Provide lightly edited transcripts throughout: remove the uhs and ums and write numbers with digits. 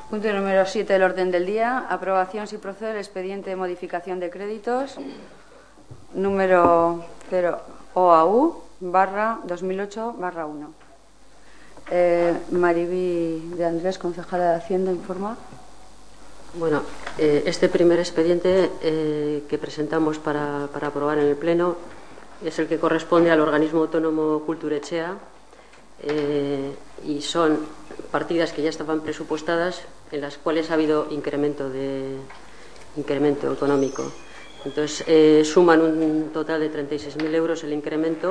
Punto número 7 del orden del día. Aprobación, si procede, del expediente de modificación de créditos número 0 OAU/2008/1. Mariví de Andrés, concejala de Hacienda, informa. Bueno, este primer expediente que presentamos para aprobar en el Pleno es el que corresponde al organismo autónomo Kulturechea y son partidas que ya estaban presupuestadas, en las cuales ha habido incremento económico. Entonces, suman un total de 36.000 euros el incremento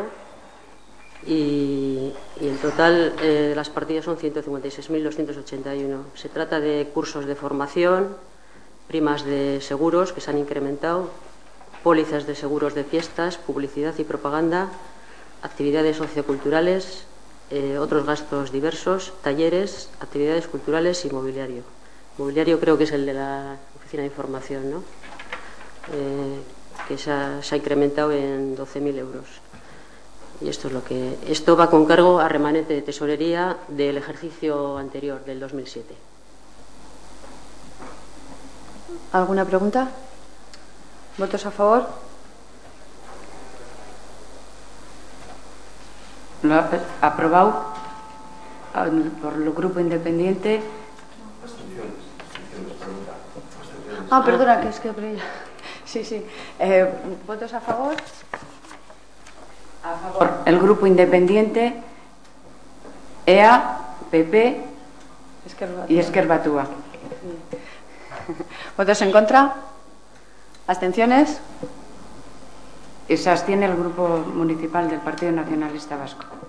y en total las partidas son 156.281. Se trata de cursos de formación, primas de seguros que se han incrementado, pólizas de seguros de fiestas, publicidad y propaganda, actividades socioculturales, otros gastos diversos, talleres, actividades culturales y mobiliario. Mobiliario creo que es el de la Oficina de Información, ¿no? Que se ha incrementado en 12.000 euros. Y esto va con cargo a remanente de tesorería del ejercicio anterior, del 2007. ¿Alguna pregunta? ¿Votos a favor? Lo ha aprobado por el Grupo Independiente. Perdona, que es que... Sí. ¿Votos a favor? A favor. El Grupo Independiente, EA, PP y Ezker Batua. ¿Votos en contra? ¿Abstenciones? Y se abstiene el Grupo Municipal del Partido Nacionalista Vasco.